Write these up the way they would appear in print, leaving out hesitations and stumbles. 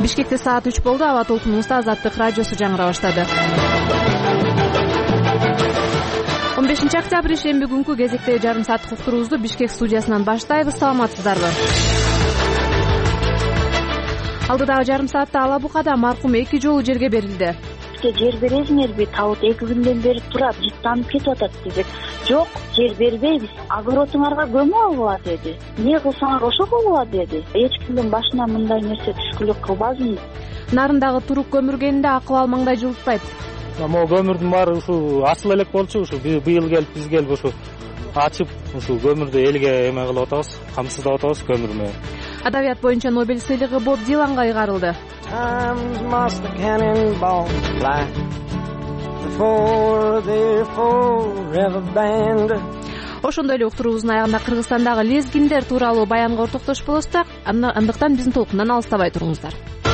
Бишкекте саат 3 болду. Аба толкунубузда Азаттык радиосу жаңыра баштады. 15 октябрь шемби күнкү кезектеги жарым сааттык уктуруубузду Бишкек студиясынан баштайбыз. Саламатсыздарбы? Алдыдагы жарым саатта Ала Букада маркум 2 жолу жерге берилди. Жер бересиңерби? Табыт 2 күндөн бери турат, жыттанып кетип атат дедик. Жок, жер бербейбиз. Огородуңарга көмүп алгыла деди. Эмне кылсаңар ошо кылгыла деди. Эч кимдин башына мындай нерсе түшкүлүк кылбасын. Нарындагы турук көмүргенде акыбал маңдай жылытпайт. Могу көмүрдүн баары ушу ачыла элек болчу, ушу быйыл келип биз келип ушу ачып, ушу көмүрдү элге эме кылып атабыз, камсыздап атабыз көмүр менен. Адабият боюнча Нобель сыйлыгы Боб Диланга ыйгарылды. Ошондой эле уктуруубуздун аягында Кыргызстандагы лезгиндер тууралуу баянга ортоктошуп болосуз, андыктан биздин толкундан алыстабай туруңуздар.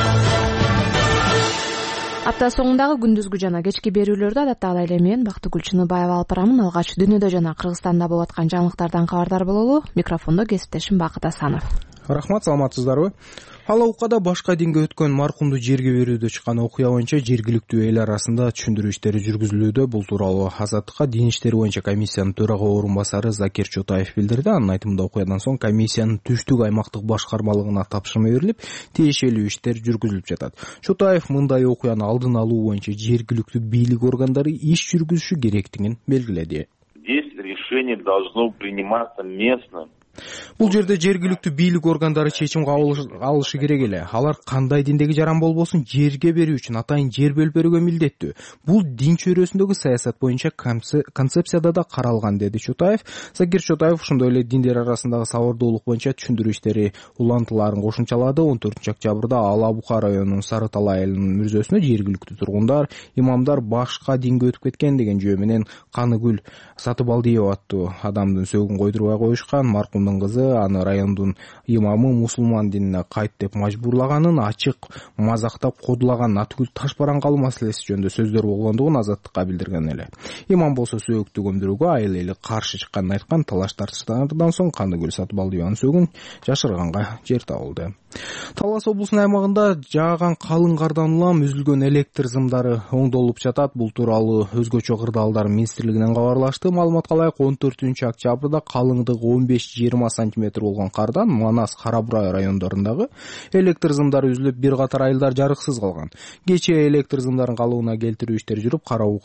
Апта соңундагы күндүзгү жана кечки берүүлөрдү адаттагыдай эле мен Бактыгүл Чыныбаева алып барамын. Алгач дүйнөдө жана Кыргызстанда болуп аткан жаңылыктардан кабардар бололу. Микрофондо кесиптешим Бакыт Асанов. Рахмат, саламатсыздарбы? Ала Букада башка динге өткөн маркумду жерге берүүдө чыккан окуя боюнча жергиликтүү эл арасында түшүндүрүү иштери жүргүзүлүүдө. Бул тууралуу Азаттыкка Дин иштери боюнча комиссиянын төрага орун басары Закир Чотаев билдирди. Анын айтымында окуядан соң комиссиянын түштүк аймактык башкармалыгына тапшырма берилип, тиешелүү иштер жүргүзүлүп жатат. Чотаев мындай окуяны алдын алуу боюнча жергиликтүү бийлик органдары иш жүргүзүшү керектигин белгиледи. Здесь решение должно приниматься местным. Бул жерде жергиликтүү бийлик органдары чечим алышы керек эле. Алар кандай диндеги жаран болбосун жерге берүү үчүн атайын жер бөлүп берүүгө милдеттүү. Бул дин чөйрөсүндөгү саясат боюнча концепцияда да каралган, деди Чотаев. Закир Чотаев ошондой эле диндер арасындагы сабырдуулук боюнча түшүндүрүү иштери улантыларын кошумчалады. 14 октябрда Ала Бука районунун Сары Талай айылынын мүрзөсүнө жергиликтүү тургундар, имамдар башка динге өтүп кеткен деген жөө менен Каныгүл Сатыбалдиева аттуу адамдын сөөгүн койдурбай коюшкан. Маркумдун кызы аны райондун имамы мусулман динине кайт деп мажбурлаганын, ачык мазактап кодулаган Атгүл Ташбараңкалы маселеси жөнүндө сөздөр болгондугун Азаттыкка билдирген эле. Имам болсо сөөгүктү көмдүрүүгө айыл эли каршы чыкканын айткан. Талаш тартыштардан соң Каныгүл Сатыбалдиеванын сөөгүн жашырганга жер табылды. Талас облусунун аймагында жааган калың кардан улам үзүлгөн электр зымдары оңдолуп жатат. Бул тууралуу Өзгөчө кырдаалдар министрлигинен кабарлашты. Маалыматка ылайык 14 октябрда калыңдыгы 15-20 сантиметр болгон кардан Манас, Карабурай райондорундагы электр зымдары үзүлүп, бир катар айылдар жарыксыз калган. Кечээ электр зымдарын калыбына келтирүү иштери жүрүп,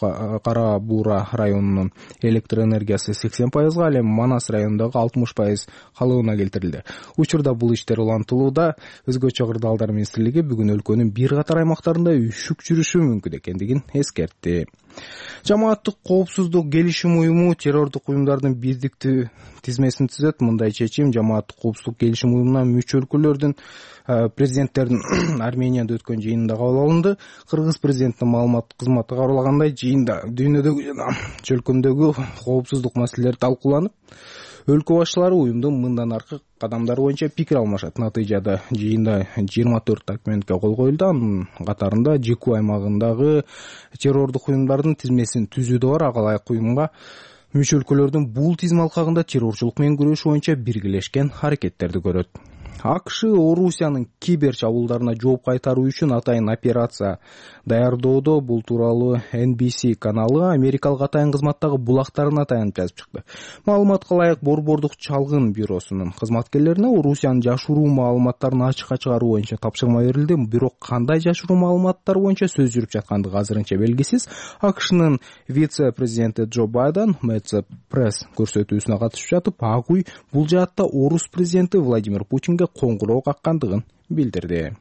Карабура районунун электр энергиясы 80%, ал эми Манас районундагы 60% калыбына келтирилди. Учурда бул иштер улантылууда. Өзгөчө кырдаалдар министрлиги бүгүн өлкөнүн бир катар аймактарында үшүк жүрүшү мүмкүн экендигин эскертти. Жамааттык коопсуздук келишим уюму террордук уюмдардын бирдиктүү тизмесин түзөт. Мындай чечим Жамааттык коопсуздук келишим уюмуна мүчө өлкөлөрдүн президенттердин Арменияда өткөн жыйынында кабыл алынды. Кыргыз президентинин маалымат кызматы кабарлагандай, жыйында дүйнөдөгү жана чөлкөмдөгү коопсуздук маселелери талкууланып, өлкө башчылары уюмдун мындан аркы кадамдары боюнча пикир алмашат. Натыйжада жыйында 24 документке кол коюлду. Анын катарында ЖКУ аймагындагы террордук уюмдардын тизмесин түзүүдө бар. Ага ылайык уюмга мүчө өлкөлөрдүн бул тизме алкагында террорчулук менен күрөш боюнча биргелешкен аракеттерди көрөт. АКШ Орусиянын кибер чабуулдарына жооп кайтаруу үчүн атайын операция даярдоодо. Бул тууралуу NBC каналы Америкалык атайын кызматтагы булактарына таянып жазып чыкты. Маалыматка ылайык Борбордук чалгын бюросунун кызматкерлерине Орусиянын жашыруу маалыматтарын ачыкка чыгаруу боюнча тапшырма берилди. Бирок кандай жашыруу маалыматтар боюнча сөз жүрүп жаткандыгы азырынча белгисиз. АКШнын вице-президенти Джо Байден Медиа пресс көрсөтүүсүнө катышып жатып, ак үй бул жаатта Орус президенти Владимир Путинге коңгуроо каккандыгын билдирди.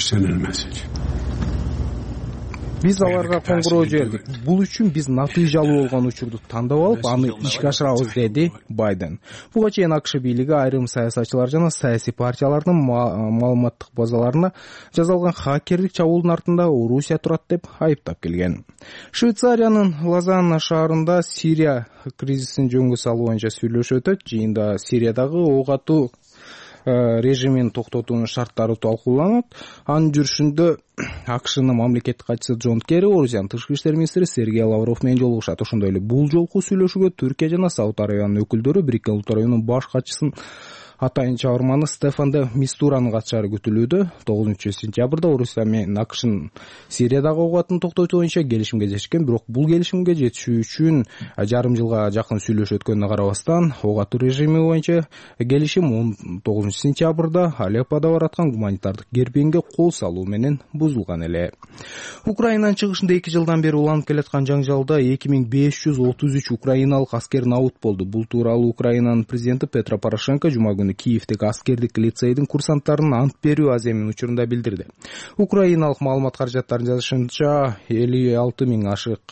Биз аларга коңгуроо жибердик. Бул үчүн биз натыйжалуу болгон учурду тандап алып, аны ишке ашырабыз, деди Байден. Буга чейин АКШ бийлиги айрым саясатчылар жана саясий партиялардын маалыматтык базаларына жасалган хакерлик чабуулдун артында Орусия турат деп айыптап келген. Швейцариянын Лозанна шаарында Сирия кризисин жөнгө салуу боюнча сүйлөшүү өтөт. Жыйында Сириядагы ок атуу режимин токтотуунун шарттары талкууланат. Анын жүрүшүндө АКШнын мамлекеттик катчысы Джон Керри, Орусиянын тышкы иштер министри Сергей Лавров менен жолугушат. Ошондой эле бул жолку сүйлөшүүгө Түркия жана Сауд Арабиянын өкүлдөрү, Бириккен Улуттар уюмунун баш катчысын Атайын чыгарманы Стефан де Мистуранын катышары күтүлүүдө. 9-сентябрда Орусия менен АКШнын Сириядагы оогатын токтотуу боюнча келишимге жетишкен, бирок бул келишимге жетишүү үчүн жарым жылга жакын сүйлөшүп өткөнүнө карабастан, ок атуу режими боюнча келишим 19-сентябрда Алеппода бараткан гуманитардык кербеңге кол салуу менен бузулган эле. Украинанын чыгышында 2 жылдан бери уланып келаткан жаңжалда 2533 украиналык аскер набут болду. Бул тууралуу Украинанын президенти Петро Порошенко жума күнү Киевдеги аскердик лицейдин курсанттарынын ант берүү аземин учурунда билдирди. Украиналык маалымат каражаттарынын жазышынча 56 миң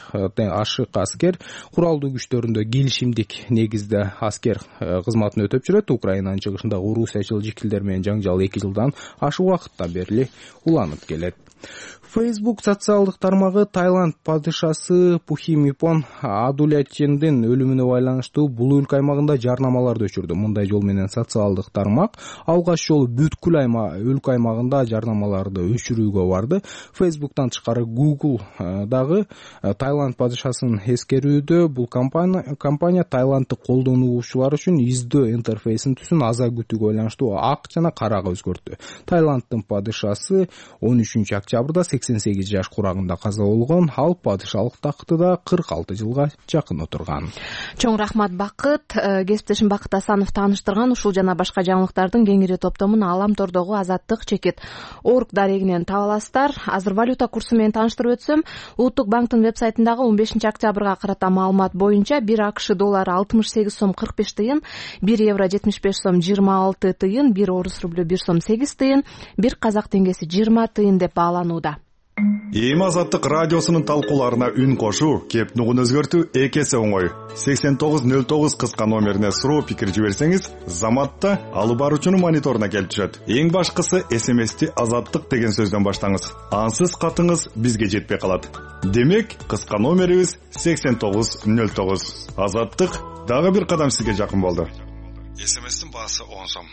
ашык аскер куралдуу күчтөрүндө келишимдик негизде аскер кызматын өтөп жүрөт. Украинанын чыгышындагы орусиячыл жикилдер менен жаңжал 2 жылдан ашык убакыттан бери уланып келет. Facebook социалдык тармагы Таиланд падышасы Пхумипон Адулятчендин өлүмүнө байланыштуу бул өлкө аймагында жарнамаларды өчүрдү. Мындай жол менен социалдык тармак алгач жолу бүткүл өлкө аймагында жарнамаларды өчүрүүгө барды. Facebook'тан тышкары Google дагы Таиланд падышасын эскерүүдө. Бул компания Таиланддык колдонуучулар үчүн издөө интерфейсин түсүн аза күтүүгө байланыштуу ак жана карага өзгөрттү. Таиланддын падышасы 13-октябрда 88 жаш курагында каза болгон, ал падышалык тактыда 46 жылга жакын отурган. Чоң рахмат Бакыт. Кесиптешим Бакыт Асанов тааныштырган ушул жана башка жаңылыктардын кеңири топтомун Аламтордогу Азаттык чекит org дарегинен таба аласыздар. Азыр валюта курсу менен тааныштырып өтсөм, Улуттук банктын вебсайтындагы 15-октябрга карата маалымат боюнча 1 АКШ доллары 68 сом 45 тыйын, 1 евро 75 сом 26 тыйын, 1 орус рублю 1 сом 8 тыйын, 1 казак теңгеси 20 тыйын деп бааланууда. Эми Азаттык радиосунун талкууларына үн кошуу, кеп нугун өзгөртүү экесе оңой. 8909 кыска номерине суроо пикир жиберсеңиз, заматта алып баруучунун мониторуна келип түшөт. Эң башкысы SMS-ти Азаттык деген сөздөн баштаңыз. Ансыз катыңыз бизге жетпей калат. Демек, кыска номерибиз 8909. Азаттык дагы бир кадам сизге жакын болду. SMS-тин баасы 10 сом.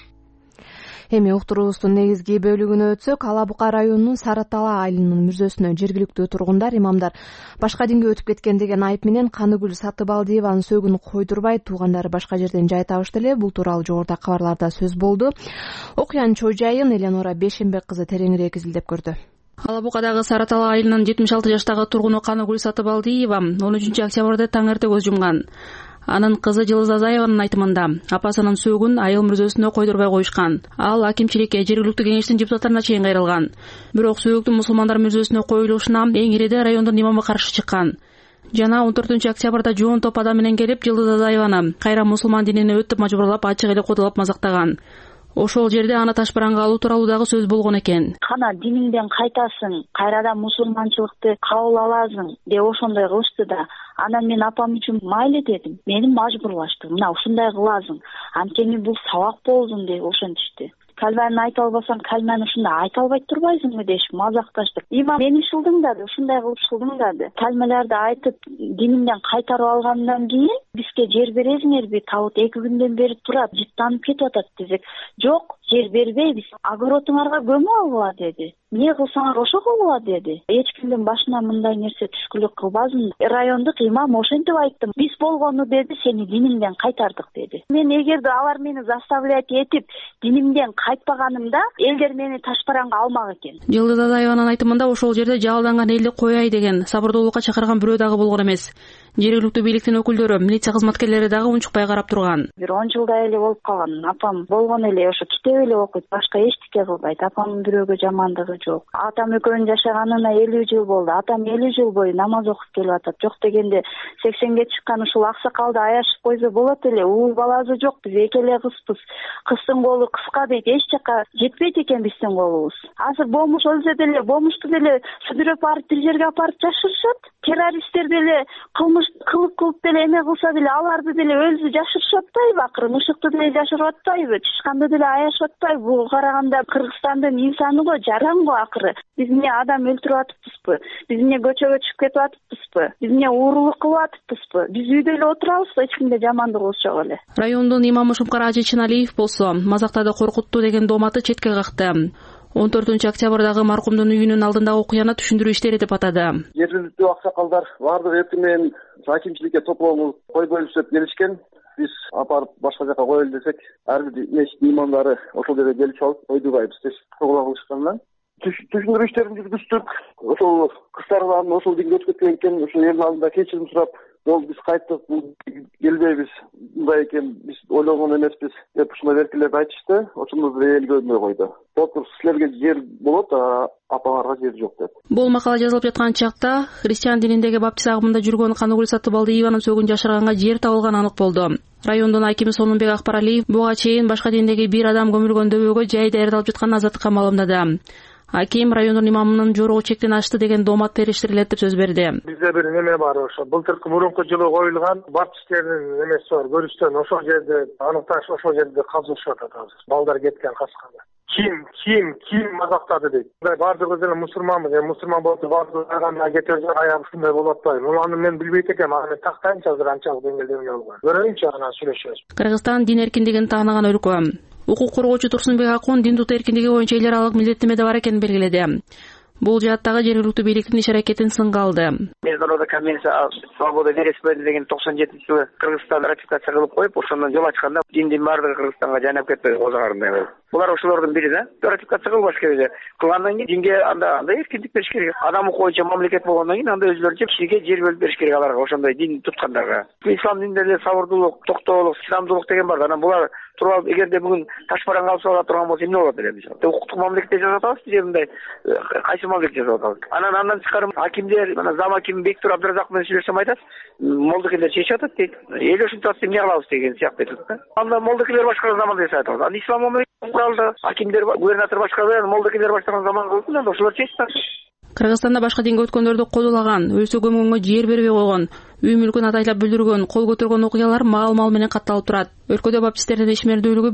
Эми уктуруубуздун негизги бөлүгүнө өтсөк, Ала Бука районунун Саратала айылынын мүрзөсүнө жергиликтүү тургундар имамдар башка динге өтүп кеткен деген айып менен Каныгүл Сатыбалдиеванын сөөгүн койдурбай, туугандары башка жерден жай табышты эле. Бул тууралуу жогоруда кабарларда сөз болду. Окуянын чоо жайын Эленора Бешенбек кызы тереңирээк изилдеп көрдү. Ала Букадагы Саратала айылынын 76 жаштагы тургуну Каныгүл Сатыбалдиева 13-октябрда таң эрте көз жумган. Анын кызы Жылыз Азаеванын айтымында апасынын сөөгүн айыл мүрзөсүнө койдурбай коюшкан. Ал акимчиликке, жергиликтүү кеңештин депутаттарына чейин кайрылган. Бирок сөөгүн мусулмандар мүрзөсүнө коюлушуна эң ириде райондун имамы каршы чыккан. Жана 14-октябрда жоон топ адам менен келип Жылыз Азаеваны кайра мусулман динине өтүп мажбурлап, ачык эле кодолоп мазактаган. Ошол жерде аны ташбаранга алуу тууралуу дагы сөз болгон экен. Кана диниңден кайтасың, кайрадан мусулманчылыкты кабыл аласың деп ошондой кылышты да. Анан мен апам үчүн майлы дедим. Мени мажбурлашты. Мына ушундай кыласың. Анткени бул сабак болдун деп ошентишти. Калманы айта албасаң, калманы ушундай айта албай турбайсыңбы дешип мазакташты. Имам мени шылдыңдады, ушундай кылып шылдыңдады. Калмаларды айтып, диниңден кайтарып алгандан кийин бизге жер бересиңерби? Табыт 2 күндөн бери турат, жыттанып кетип атат десек, жок, жер бербейбиз. Огородуңарга көмүп алгыла деди. Эмне кылсаңар ошо кылгыла деди. Эч кимдин башына мындай нерсе түшкүлүк кылбасын. Райондук имам ошентип айтты. Биз болгону деди, сени диниңден кайтардык деди. Мен эгерде алар мени заставлять этип динимден кайтпаганымда, элдер мени ташбаранга алмак экен. Жылдыз Азаеванын айтымында ошол жерде жалданган элди кояй деген сабырдуулукка чакырган бирөө дагы болгон эмес. Жергиликтүү бийликтин өкүлдөрү, милиция кызматкерлери дагы унчукпай карап турган. Бир 10 жылдай эле болуп калган. Апам болгон эле ошо китеп эле окуйт, башка эчтеке кылбайт. Апамдын бирөөгө жамандыгы жок. Атам экөөнүн жашаганына 50 жыл болду. Атам 50 жыл бою намаз окуп келип атат. Жок дегенде 80ге чыккан ушул аксакалды аяшып койсо болот эле. Уул баласы жок, биз эки эле кызбыз. Кыздын колу кыска дейт, эч жака жетпейт экен биздин колубуз. Азыр бомуш өлсө деле, бомушту деле сүдүрөп барып бир жерге апарып жашырышат. Террористтер деле кылмыш кылып деле эме кылса деле аларды деле өзү жашырышып атпайбы? Акыры мышыкты деле жашырып атпайбы? Чычканды деле аяшып атпайбы? Бул караганда Кыргызстандын инсаны го, жаран го акыры. Биз эмне адам өлтүрүп атыппызбы? Биз эмне көчөгө чыгып кетип атыппызбы? Биз эмне уурулук кылып атыппызбы? Биз үйдө эле отурабызбы? Эч кимде жамандык кылыш жок эле. Райондун имамы Шумкара Ажы Чыналиев болсо мазактады коркутту деген дооматы четке какты. 14-октябрдагы маркумдун үйүнүн алдындагы окуяны түшүндүрүү иштери деп атады. Жергиликтүү аксакалдар баардык эртең менен акимчиликке топлонуп кой бөлүшүп келишкен. биз апарып башка жака коелу десек, ар бир мешиттин имамдары ошол жерге келип алып ойдубайбыз деп кабыл кылышкандан түшүндүрүү иштерин жүргүздүк. Ошол кыздардан ошол динге өтүп кеткен экен, ошол элдин алдында кечирим сурап, болду биз кайттык, келбейбиз, мындай экен, биз ойлогон эмеспиз деп ушундай беркилерди айтышты. Ошондо эл көрмөй койду. Доктор силерге жер болот, апаңарга жер жок деп. Бул макала жазылып жаткан чакта христиан дининдеги баптист агымында жүргөн Каныгүл Сатыбалдиеванын сөгүн жашырганга жер табылганы анык болду. Райондун акими Сонунбек Акбаралиев буга чейин башка диндеги бир адам көмүлгөн дөбөгө жай даярдалып жатканын азаттыкка маалымдады. Аким райондун имамынын жоругу чектен ашты деген доомат териштирилет деп сөз берди. Бизде бир неме бар, ошо былтыркы мурунку жылы коюлган баптисттердин немеси бар, көрүштөн ошол жерде аныкташ, ошол жерде казылышып атат азыр. Балдар кеткен каскада. Ким мазактады дейт. Бардыгыбыз деле мусулманбыз, мусулман болуп бардыгы айганда кетер аяк ушундай болуп атпайбы. Муну мен билбейт экенмин, аны тактайынчы азыр анчалык деңгээлде болгон. Көрөйүнчү, анан сүйлөшөбүз. Кыргызстан дин эркиндигин тааныган өлкө. Укук коргоочу Турсунбек Акун дин тутуу эркиндиги боюнча эл аралык милдеттенмеде бар экенин белгиледи. Бул жааттагы жергиликтүү бийликтин иш-аракетин сынга алды. Международный конвенция о свободе вероисповедания деген 97-жылы Кыргызстан ратификация кылып коюп, ошондон жол ачканда диндин баардыгы Кыргызстанга жайнап кетпей озагарындай. Булар ошолордун бири да. Ратификация кылбаш керек. Кылгандан кийин динге андай эркиндик бериш керек. Адам укуучу мамлекет болгондон кийин анда өзүлөрүнчө кишиге жер бөлүп бериш керек аларга, ошондой дин туткандарга. Ислам дининде эле сабырдуулук, токтоолук, сыйамдуулук деген бар. Анан булар туруп эгерде бүгүн ташбаран калып ала турган болсо эмне болот эле мисалы. Укуктук мамлекетте жашап атабыз, биз мындай кайсы мамлекетте жашап атабыз. Андан тышкары акимдер, мына зам аким Бектур Абдыразак менен сүйлөшсөм айтат, молдокелер чечип атат дейт. Эл ушинтип атса эмне кылабыз деген сыяктуу айтат да. Анда молдокелер башкарган заман деп айтат. Анда ислам мамлекети куралды, акимдер, губернатор башкарган, молдокелер башкарган заман болду, анда ошолор чечти. Кыргызстанда башка динге өткөндөрдү кодулаган, өлсө көмгөнгө жер бербей койгон, үй мүлкүн атайлап бүлдүргөн, кол көтөргөн окуялар мал менен катталып турат. Өлкөдө баптисттердин ишмердүүлүгү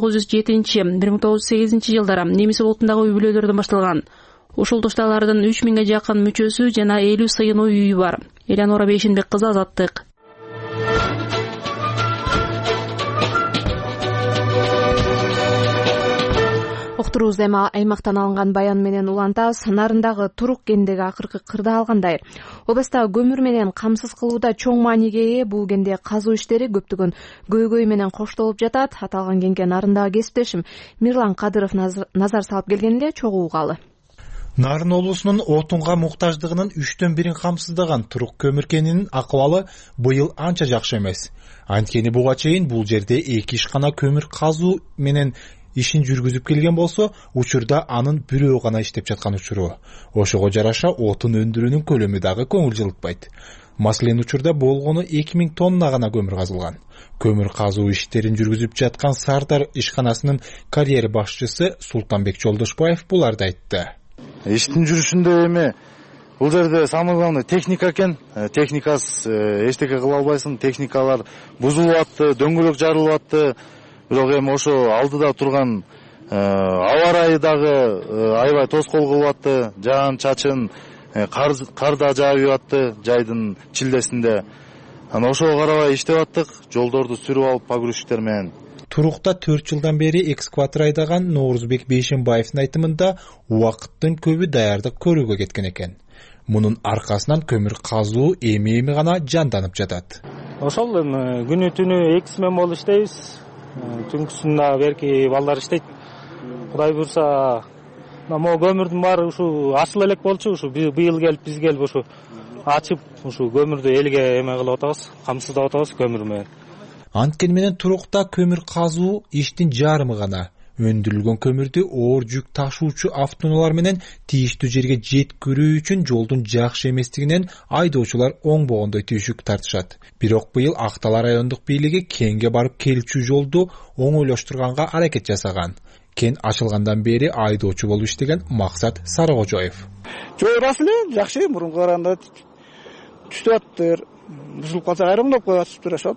1907-1908 жылдары Немис улутундагы үй бүлөлөрдөн башталган. Ушул тушта алардын 3000ге жакын мүчөсү жана 50 сыйынуу үйү бар. Элянора Бейшенбек кызы, Азаттык. Уктурууз эми аймактан алынган баян менен улантабыз. Нарындагы Турук кендеги акыркы кырда алгандай. Областа көмүр менен камсыз кылууда чоң мааниге ээ. Бул кенде казуу иштери көптөгөн көйгөй менен коштолуп жатат. Аталган кенге нарындагы кесиптешим Мирлан Кадыров назар салып келген эле, чогуу угалы. Нарын облусунун отунга муктаждыгынын 1/3 камсыздаган Турук көмүр кенинин акыбалы быйыл анча жакшы эмес. Анткени буга чейин бул жерде 2 ишкана көмүр казуу менен ишин жүргүзүп келген болсо, учурда анын бирөө гана иштеп жаткан учуру. Ошого жараша отун өндүрүүнүн көлөмү дагы көңүл жылытпайт. Маселен, учурда болгону 2000 тонна гана көмүр казылган. Көмүр казуу иштерин жүргүзүп жаткан Сардар ишканасынын карьер башчысы Султанбек Жолдошбаев буларды айтты. Иштин жүрүшүндө эми бул жерде самый главный техника экен. Техникасыз эчтеке кыла албайсың. Техникалар бузулуп атты, дөңгөлөк жарылып атты. Бирок эми ошо алдыда турган аба ырайы дагы аябай тоскоол кылып атты. Жаан чачын, кар да жаап атты жайдын чилдесинде. Анан ошого карабай иштеп аттык, жолдорду сүрүп алып погрузчиктер менен. Турукта 4 жылдан бери экскаватор айдаган Ноорузбек Бейшенбаевдин айтымында убакыттын көбү даярдык көрүүгө кеткен экен. Мунун аркасынан көмүр казуу эми гана жанданып жатат. Ошол эми күнү түнү 2 смена болуп иштейбиз. Түнкүсүндө берки балдар иштейт. Кудай буйрса, могу көмүрдүн баары ушу ачыла элек болчу, ушу быйыл келип биз келип ушу ачып, ушу көмүрдү элге эме кылып атабыз, камсыздап атабыз көмүр менен. Анткени менен Турукта көмүр казуу иштин жарымы гана. Өндүрүлгөн көмүрдү оор жүк ташуучу автоунаалар менен тийиштүү жерге жеткирүү үчүн жолдун жакшы эместигинен айдоочулар оңбогондой түйшүк тартышат. Бирок быйыл Актала райондук бийлиги кенге барып келчү жолду оңойлоштурганга аракет жасаган. Кен ачылгандан бери айдоочу болуп иштеген Максат Сарыкожоев. Жол расыл эле, жакшы, мурунку караганда түштүп аттыр. Бузулуп калса кайрымдап коюп турушат.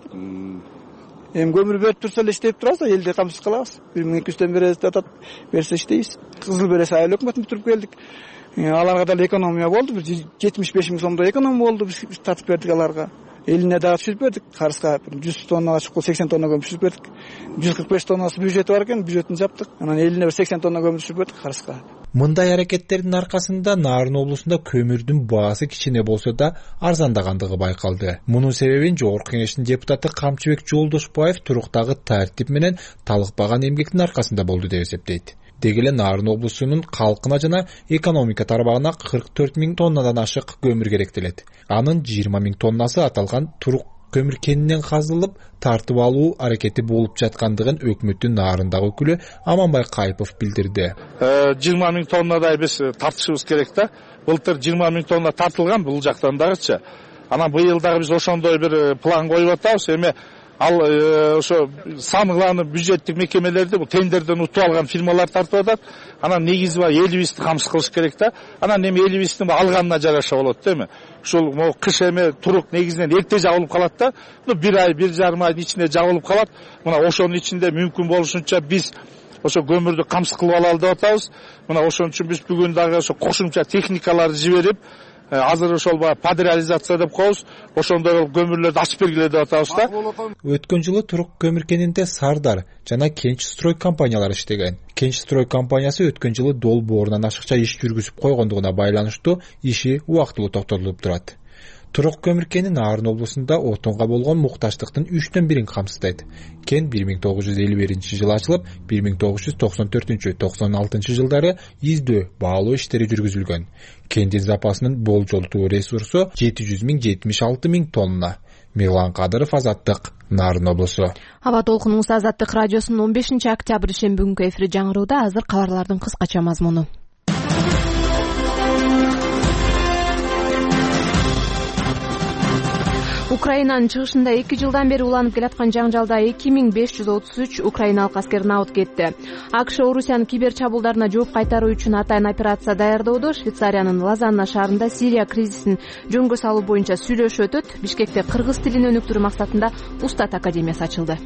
Эми көмүр берип турса эле иштеп турабыз, элде камсыз кылабыз. 1200 беребиз деп атат, берсе иштейбиз. Кызыл берес айыл өкмөтүн бүтүрүп келдик. Аларга да экономия болду, бир 75 000 сомдой эконом болду, биз тартып бердик аларга. Элине дагы түшүрүп бердик, карызга 100 тоннага чыккыл 80 тонна көмүр түшүрүп бердик. 145 тоннасы бюджети бар экен, бюджетин жаптык. Анан элине 80 тонна көмүр түшүрүп бердик карызга. Мындай аракеттердин аркасында Нарын облусунда көмүрдүн баасы кичине болсо да арзандагандыгы байкалды. Мунун себебин Жогорку Кеңештин депутаты Камчыбек Жолдошбаев туруктагы тартип менен талыкпаган эмгектин аркасында болду деп эсептейт. Деги эле Нарын облусунун калкына жана экономика тарабагына 44 000 тоннадан ашык көмүр керектелет. Анын 20 000 тоннасы аталган турук көмүр кенинен казылып тартып алуу аракети болуп жаткандыгын өкмөттүн Нарындагы өкүлү Аманбай Кайпов билдирди. 20 000 тоннадай биз тартышыбыз керек да. Былтыр 20 000 тонна тартылган бул жактан дагычы. Анан быйыл дагы биз ошондой бир план коюп атабыз. Эми ал ошо саныгыланып бюджеттик мекемелерди бул тендерден утуп алган фирмалар тартып атат. Анан негизи бар 50 камсыз кылыш керек да. Анан эми 50 алганына жараша болот да эми. Ушул кыш эми турук негизинен эрте жабылып калат да. Бир ай, 1,5 айдын ичинде жабылып калат. Мына ошонун ичинде мүмкүн болушунча биз ошо көмүрдү камсыз кылып алалы деп атабыз. Мына ошон үчүн биз бүгүн дагы ошо кошумча техникаларды жиберип, азыр ошол падреализация деп коебуз. Ошондой көмүрлөрдү ачып бергиле деп атабыз да. Өткөн жылы турук көмүр кенинде Сардар жана Кенчстрой компаниялары иштеген. Кенчстрой компаниясы өткөн жылы долбоорунан ашыкча иш жүргүзүп койгондугуна байланыштуу иши убактылуу токтотулуп турат. Турук көмүр кени Нарын облусунда отунга болгон муктаждыктын 3/1 камсыздайт. Кен 1951 ачылып, 1994-96 жылдары издөө, баалоо иштери жүргүзүлгөн. Кендин запасынын болжолдуу ресурсу 776 000 тонна. Мирлан Кадыров, Азаттык, Нарын облусу. Аба толкунуңуз Азаттык радиосунун 15 октябрь шемби күнкү эфири жаңырууда. Азыр кабарлардын кыскача мазмуну. Украинанын чыгышында 2 жылдан бери уланып келаткан жаңжалда 2533 украиналык аскер набыт кетти. АКШ Орусиянын кибер чабуулдарына жооп кайтаруу үчүн атайын операция даярдоодо. Швейцариянын Лозанна шаарында Сирия кризисин жөнгө салуу боюнча сүйлөшүү өтөт. Бишкекте кыргыз тилин өнүктүрүү максатында Устат академиясы ачылды.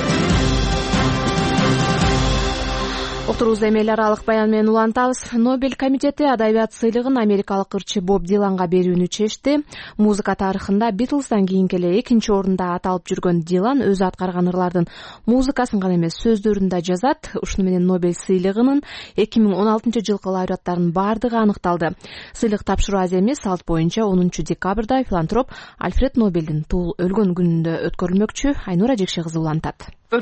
Отурубузда эми эл аралык баян менен улантабыз. Нобель комитети адабият сыйлыгын америкалык ырчы Боб Диланга берүүнү чечти. Музыка тарыхында Битлздан кийинки эле 2-орунда аталып жүргөн Дилан өзү аткарган ырлардын музыкасын гана эмес, сөздөрүн да жазат. Ушуну менен Нобель сыйлыгынын 2016-жылкы лауреаттарынын бардыгы аныкталды. Сыйлык тапшыруу аз эмес, салт боюнча 10 декабрда филантроп Альфред Нобелдин өлгөн күнүндө өткөрүлмөкчү. Айнура Жекше кызы улантат.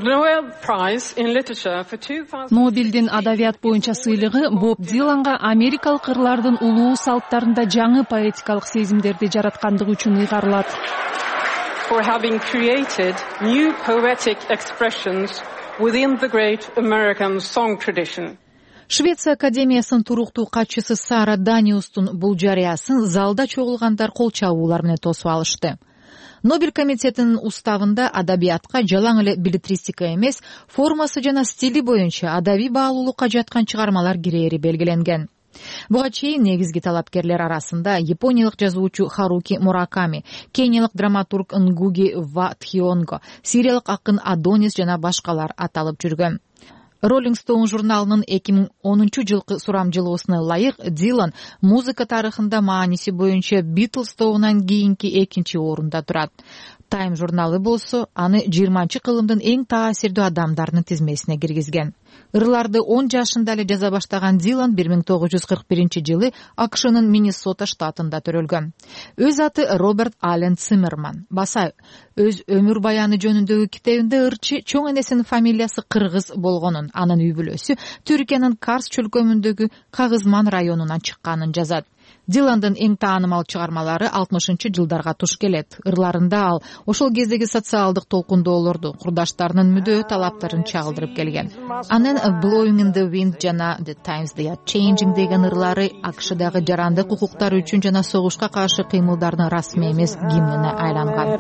Нобелдин адабият боюнча сыйлыгы Боб Диланга америкалык ырлардын улуу салттарында жаңы поэтикалык сезимдерди жараткандыгы үчүн ыйгарылат. For having created new poetic expressions within the great American song tradition. Швеция академиясынын туруктуу катчысы Сара Даниустун бул жарыясын залда чогулгандар кол чабуулар менен тосуп алышты. Нобель комитетинин уставында адабиятка жалаң эле билетристика эмес, формасы жана стили боюнча адабий баалуулукка жаткан чыгармалар кирээри белгиленген. Буга чейин негизги талапкерлер арасында япониялык жазуучу Харуки Мураками, кениялык драматург Нгуги ва Тхионго, сириялык акын Адонис жана башкалар аталып жүргөн. Rolling Stone журналынын 2010-жылкы сурамжылоосуна ылайык Дилан музыка тарыхында мааниси боюнча Битлз тобунан кийинки 2-орунда турат. Time журналы болсо аны 20-кылымдын эң таасирдүү адамдарынын тизмесине киргизген. Ырларды 10 жашында эле жаза баштаган Дилан 1941-жылы АКШнын Миннесота штатында төрөлгөн. Өз аты Роберт Аллен Циммерман. Баса өз өмүр баяны жөнүндөгү китебинде ырчы чоң энесинин фамилиясы кыргыз болгонун, анын үй бүлөсү Түркиянын Карс чөлкөмүндөгү Кагызман районунан чыкканын жазат. Диландын эң таанымал чыгармалары 60-жылдарга туш келет. Ырларында ал ошол кездеги социалдык толкундоолорду, курдаштарынын мүдөө талаптарын чагылдырып келген. Анын Blowing in the Wind жана The Times They Are Changing деген ырлары АКШдагы жарандык укуктар үчүн жана согушка каршы кыймылдардын расмий эмес гимнине айланган.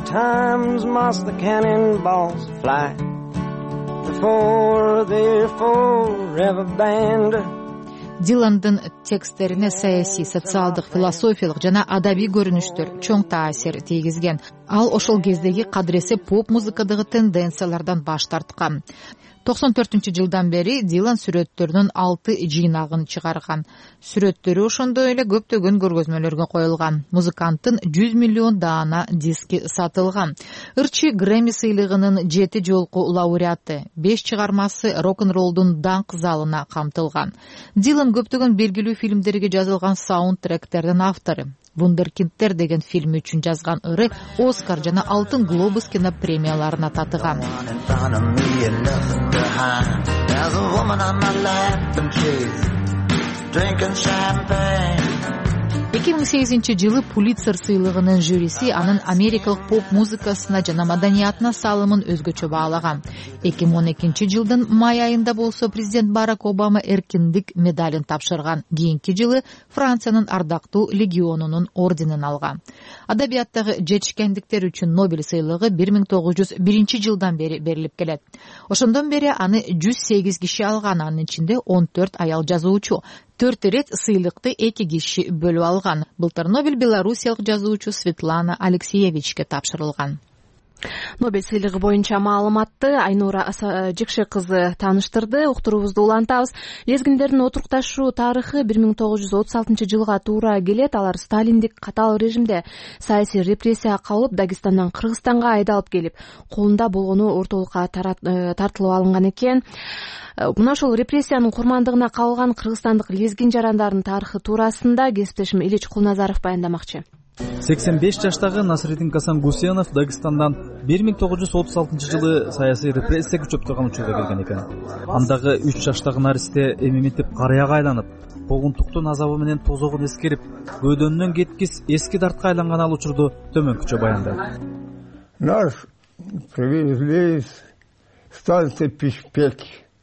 Диландын тексттерине саясий, социалдык, философиялык жана адабий көрүнүштөр чоң таасир тийгизген. Ал ошол кездеги кадыресе поп музыкадагы тенденциялардан баш тарткан. 94-жылдан бери Дилан сүрөттөрүнүн 6 жыйнагын чыгарган. Сүрөттөрү ошондой эле көптөгөн көргөзмөлөргө коюлган. Музыканттын 100 миллион даана диски сатылган. Ырчы Грэмми сыйлыгынын 7 жолку лауреаты, 5 чыгармасы рок-н-роллдун даңк залына камтылган. Дилан көптөгөн белгилүү фильмдерге жазылган саундтректердин автору. Вундеркиндтер деген фильм үчүн жазган ыры Оскар жана Алтын глобус кино премияларына татыган. 2008 жылы Пулитцер сыйлыгынын жюриси анын америкалык поп музыкасына жана маданиятына салымын өзгөчө баалаган. 2012 жылдын май айында болсо президент Барак Обама эркиндик медалин тапшырган. Кийинки жылы Франциянын ардактуу легионунун орденин алган. Адабияттагы жетишкендиктер үчүн Нобель сыйлыгы 1901 жылдан бери берилип келет. Ошондон бери аны 108 киши алган, анын ичинде 14 аял жазуучу. 4 ирет сыйлыкты 2 киши бөлүп алган. Былтыр Нобель белоруссиялык жазуучу Светлана Алексеевичке тапшырылган. Нобель сыйлыгы боюнча маалыматты Айнура Жикши кызы тааныштырды. Уктуруубузду улантабыз. Лезгиндердин отурукташуу тарыхы 1936 жылга туура келет. Алар сталиндик катаал режимде саясий репрессияга кабылып, Дагестандан Кыргызстанга айдалып келип, колунда болгону ортолукка тартылып алынган экен. Мына ошол репрессиянын курмандыгына кабылган кыргызстандык лезгин жарандардын тарыхы туурасында кесиптешим Ильич Кулназаров баяндамакчы. 85 жаштагы Насреддин Гасан Гусейнов Дагестандан 1936 жылы саясий репрессия күчөп турган учурда келген экен. Андагы 3 жаштагы наристе эмементип карыяга айланып, богунтуктун азабы менен тозогун эскерип, бөдөнүнөн кеткис эски дартка айланган ал учурду төмөнкүчө баяндайт. Нас привезли из станции Пишпек.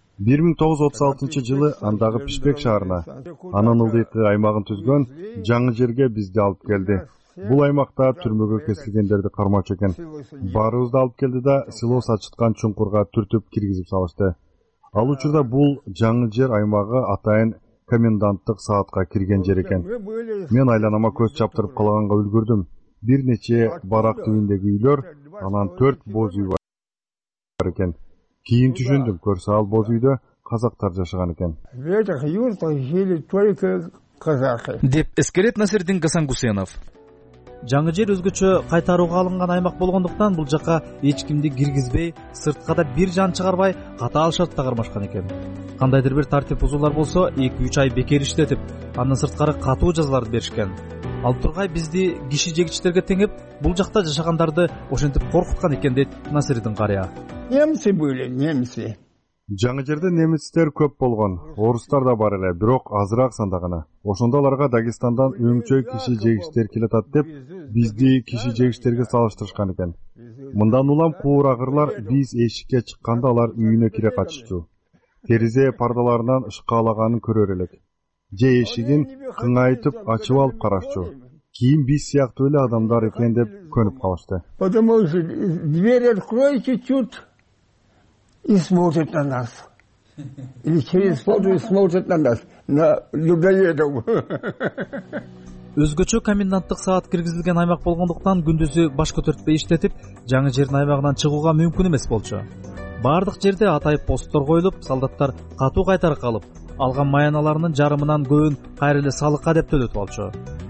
1936 жылы андагы Пишпек шаарына, анын ылдыйкы аймагын түзгөн жаңы жерге бизди алып келди. Бул аймакта түрмөгө кесилгендерди кармоочу экен. Баарыбызды алып келди да силос ачыткан чуңкурга түртүп киргизип салышты. Ал учурда бул жаңы жер аймагы атайын коменданттык саатка кирген жер экен. Мен айланама көз чаптырып калганга үлгүрдүм. Бир нече барак түбүндөгү үйлөр, анан 4 боз үй бар экен. Кийин түшүндүм, көрсө ал боз үйдө казактар жашаган экен. Деп эскерет Насреддин Гасан Гусейнов. Жаңы жер өзгөчө кайтарууга алынган аймак болгондуктан бул жака эч кимди киргизбей, сыртка да бир жан чыгарбай катаал шартта кармашкан экен. Кандайдыр бир тартип бузуулар болсо 2-3 ай бекер иштетип, андан сырткары катуу жазаларды беришкен. Ал тургай бизди киши жегичтерге теңеп, бул жакта жашагандарды ошентип коркуткан экен дейт Насреддин карыя. Немцы были, немцы. Жаңы жерде немецтер көп болгон, орустар да бар эле, бирок азыраак санда гана. Ошондо аларга Дагестандан өңчөй киши жегичтер келатат деп, бизди киши жегичтерге салыштырышкан экен. Мындан улам куурагырлар биз эшикке чыкканда алар үйүнө кире каччу. Теризе пардаларынан шкаалаганын көрөр элек. Же эшигин кыңайтып ачып алып карашчу. Кийин биз сыяктуу эле адамдар экен деп көнүп калышты. Потому что дверь открой чуть-чуть и смотрит на нас. Или через полчаса смотрит на нас, на людоедов. Өзгөчө коменданттык саат киргизилген аймак болгондуктан күндүзү баш көтөртпөй иштетип, жаңы жердин аймагынан чыгууга мүмкүн эмес болчу. Бардык жерде атайып посттор коюлуп, солдаттар катуу кайтарык алып, алган маяналарынын жарымынан көбүн кайра эле салыкка деп төлөтүп алчу.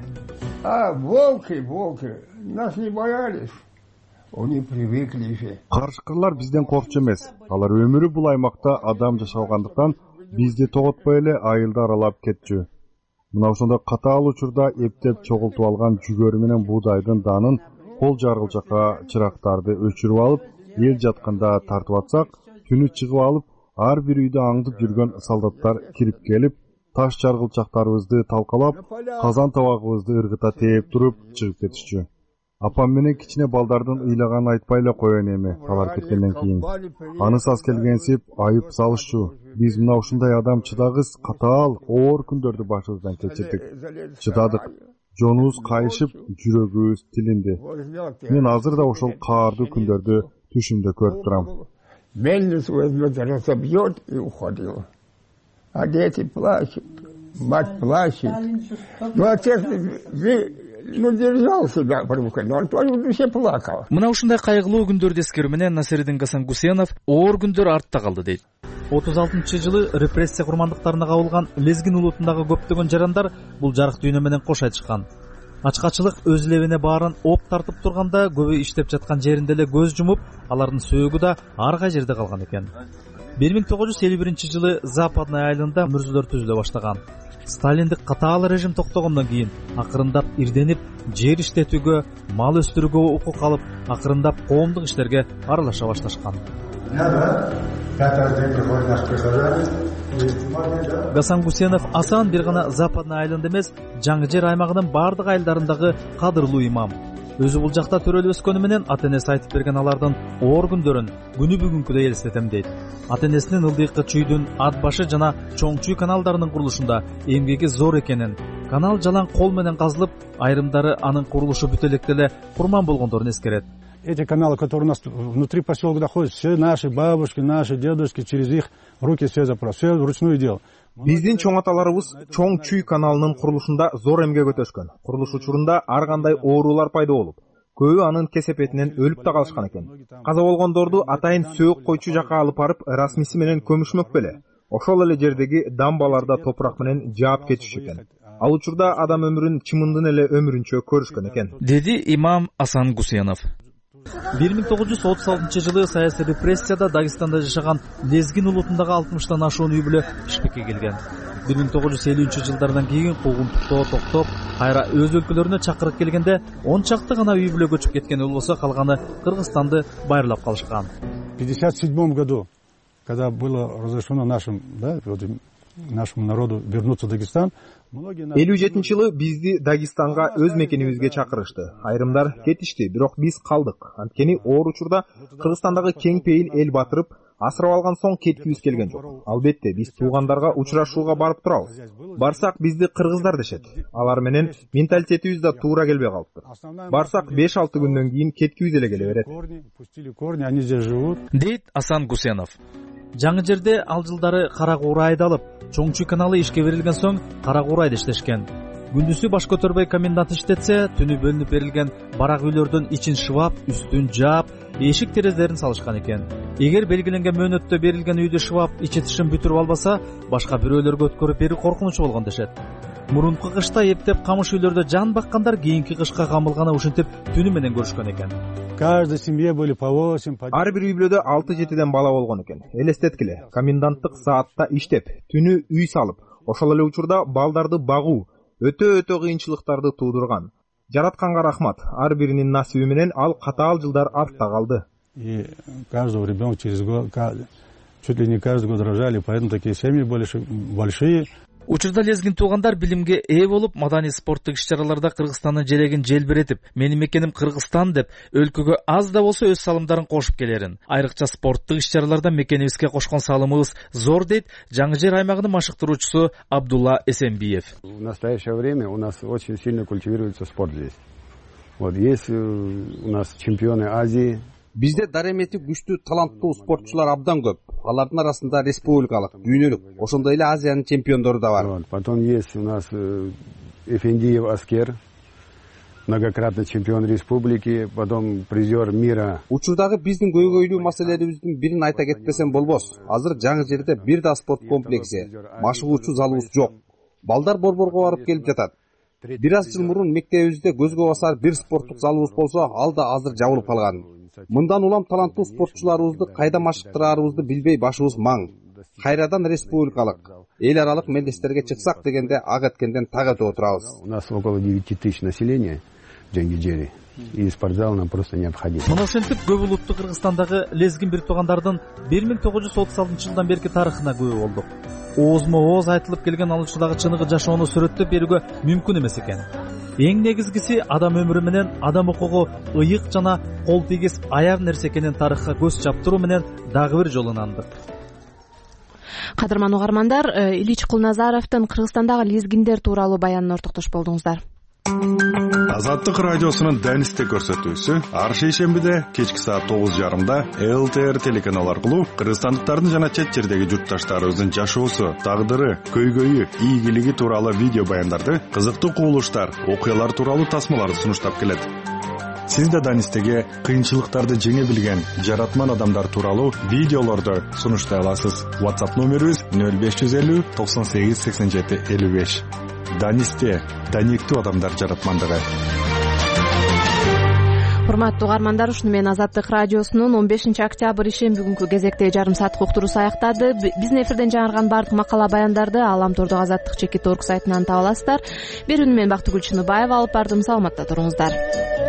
Волки, нас не боялись. Они привыкли же. Каршыкырлар бизден коркчу эмес. Алар өмүрү бул аймакта адам жашагандыктан бизди тоготпой эле айылды аралап кетчү. Мына ошондо катаал учурда эптеп чогултуп алган жүгөрү менен буудайдын данын кол жаргылжакка чырактарды өчүрүп алып, эл жатканда тартып атсак, түнү чыгып алып, ар бир үйдө аңдып жүргөн солдаттар кирип келип, таш жаргылчактарыбызды талкалап, казан табагыбызды ыргыта тээп туруп чыгып кетишчү. Апам менен кичине балдардын ыйлаганын айтпай эле коеюн эми, алар кеткенден кийин. Аныс аз келгенсип айып салышчу. Биз мына ушундай адам чыдагыс, катаал, оор күндөрдү башыбыздан кечирдик. Чыдадык. Жонубуз кайышып, жүрөгүбүз тилинди. Мен азыр да ошол каардуу күндөрдү түшүмдө көрүп турам. Мельницу возьмет, разобьет и уходил. А дети плачут, мать плачет. Ну, отец ну, держал себя в руках, но он тоже в душе плакал. Мына ушундай кайгылуу күндөрдү эскерүү менен Насирдин Гасангусенов оор күндөр артта калды дейт. 36-жылы репрессия курмандыктарына кабылган Лезгин улутундагы көптөгөн жарандар бул жарык дүйнө менен кош айтышкан. Ачкачылык өз лебине баарын оп тартып турганда көбү иштеп жаткан жеринде эле көз жумуп, алардын сөөгү да ар кай жерде калган экен. 1951-жылы Западный айылында мүрзөлөр түзүлө баштаган. Сталиндик катаал режим токтогондон кийин акырындап ирденип, жер иштетүүгө, мал өстүрүүгө укук алып, акырындап коомдук иштерге аралаша башташкан. Гасангусенов асан бир гана Западный айылында эмес, Жаңы жер аймагынын бардык айылдарындагы кадырлуу имам. Өзү бул жакта төрөлүп өскөнү менен ата-энеси айтып берген алардын оор күндөрүн күнү бүгүнкүдөй элестетем дейт. Ата-энесинин ылдыйкы чүйдүн ат башы жана чоң чүй каналдарынын курулушунда эмгеги зор экенин, канал жалаң кол менен казылып, айрымдары анын курулушу бүтө электе эле курман болгондорун эскерет. Эти каналы, которые у нас внутри поселка находятся, все наши бабушки, наши дедушки, через их руки все запрос, все вручную делал. Биздин чоң аталарыбыз чоң чүй каналынын курулушунда зор эмгек өтөшкөн. Курулуш учурунда ар кандай оорулар пайда болуп, көбү анын кесепетинен өлүп да калышкан экен. Каза болгондорду атайын сөөк койчу жака алып барып, расмиси менен көмүшмөк беле. Ошол эле жердеги дамбаларда топурак менен жаап кетиш экен. Ал учурда адам өмүрүн чымындын эле өмүрүнчө көрүшкөн экен, деди имам Асан Гусенов. 1936-жылы саясий репрессияда Дагестанда жашаган Лезгин улутундагы 60-тан ашуун үй бүлө Бишкекке келген. 1950-жылдардан кийин куугунтуктоо токтоп, кайра өз өлкөлөрүнө чакырып келгенде 10 чакты гана үй бүлө көчүп кеткен болсо, калганы Кыргызстанды байырлап калышкан. В 1957 году, когда было разрешено нашему народу вернуться в Дагестан, 57-жылы бизди Дагестанга өз мекенибизге чакырышты. Айрымдар кетишти, бирок биз калдык. Анткени оор учурда Кыргызстандагы кең пейил эл батырып, асырап алган соң кеткибиз келген жок. Албетте, биз туугандарга учурашууга барып турабыз. Барсак бизди кыргыздар дешет. Алар менен менталитетибиз да туура келбей калыптыр. Барсак 5-6 күндөн кийин кеткибиз эле келе берет. Дейт Асан Гусенов. Жаңы жерде ал жылдары кара куура айдалып, чоң чүй каналы ишке берилген соң кара куурайда иштешкен. Күндүзү баш көтөрбөй комендант иштетсе, түнү бөлүнүп берилген барак үйлөрдөн ичин шыбап, үстүн жаап, эшик терезелерин салышкан экен. Эгер белгиленген мөөнөттө берилген үйдү шыбап, ичи тышын бүтүрүп албаса, башка бирөөлөргө өткөрүп берүү коркунучу болгон дешет. Мурунку кышта эптеп камыш үйлөрдө жан баккандар кийинки кышка камылганы ушинтип түнү менен көрүшкөн экен. Каждой семье были по 8. Ар бир үй бүлөдө 6-7ден бала болгон экен. Элестеткиле, коменданттык саатта иштеп, түнү үй салып, ошол эле учурда балдарды багуу өтө кыйынчылыктарды туудурган. Жаратканга рахмат. Ар биринин насиби менен ал катаал жылдар артта калды. И каждого ребенка через год, чуть ли не каждый год рожали, поэтому такие семьи были большие. Учурда Лезгин туугандар билимге ээ болуп, маданий спорттук иш-чараларда Кыргызстандын желегин желбиретип, менин мекеним Кыргызстан деп, өлкөгө аз да болсо өз салымдарын кошуп келерин. Айрыкча спорттук иш-чараларда мекенибизге кошкон салымыбыз зор дейт Жаңы жер аймагынын машыктыруучусу Абдулла Эсенбиев. В настоящее время у нас очень сильно культивируется спорт здесь. Вот есть у нас чемпионы Азии. Бизде даремети күчтүү таланттуу спортчулар абдан көп. Алардын арасында республикалык, дүйнөлүк, ошондой эле Азиянын чемпиондору да бар. Потом есть у нас Эфендиев Аскер, многократный чемпион республики, потом призер мира. Учурдагы биздин көйгөйлүү маселелерибиздин бирин айта кетпесем болбос. Азыр Жаңы жерде бир да спорт комплекси, машыгуучу залыбыз жок. Балдар борборго барып келип жатат. Бир аз жыл мурун мектебибизде көзгө басар бир спорттук залыбыз болсо, ал да азыр жабылып калган. Мындан улам таланттуу спортчуларыбызды кайда машыктыраарыбызды билбей башыбыз маң. Кайрадан республикалык, эл аралык мелдестерге чыксак дегенде ак эткенден так өтүп отурабыз. У нас около 9 тысяч населения в Жаңы жере. И спортзал нам просто необходим. Мына ошентип көп улуттуу Кыргызстандагы Лезгин бир туугандардын 1936-жылдан берки тарыхына күбө болдук. Оозмо-ооз айтылып келген ал учурдагы чыныгы жашоону сүрөттөп берүүгө мүмкүн эмес экен. Эң негизгиси адам өмүрү менен адам укугу ыйык жана кол тийгис аяр нерсе экенин тарыхка көз чаптыруу менен дагы бир жолу ынандык. Кадырман угармандар, Ильич Кулназаровдун Кыргызстандагы лезгиндер тууралуу баянына ортоктош болдуңуздар. Азаттык радиосунун Данисте көрсөтүүсү ар шейшембиде кечки саат 9:30 ЛТР телеканалы аркылуу кыргызстандыктардын жана чет жердеги журтташтарыбыздын жашоосу, тагдыры, көйгөйү, ийгилиги тууралуу видео баяндарды, кызыктуу кубулуштар, окуялар тууралуу тасмаларды сунуштап келет. Сиз да Данистеге кыйынчылыктарды жеңе билген жаратман адамдар тууралуу видеолорду сунуштай аласыз. WhatsApp номерибиз 0550 98 87 55. Данисте даниктүү адамдар жаратмандыгы. Урматтуу угармандар, ушуну менен Азаттык радиосунун 15 октябрь ишемби күнкү кезектеги жарым сааттык уктуруусу аяктады. Биздин эфирден жаңырган бардык макала баяндарды Аламтордогу Азаттык чекит орг сайтынан таба аласыздар. Берүүнү мен Бактыгүл Чыныбаева алып бардым. Саламатта туруңуздар.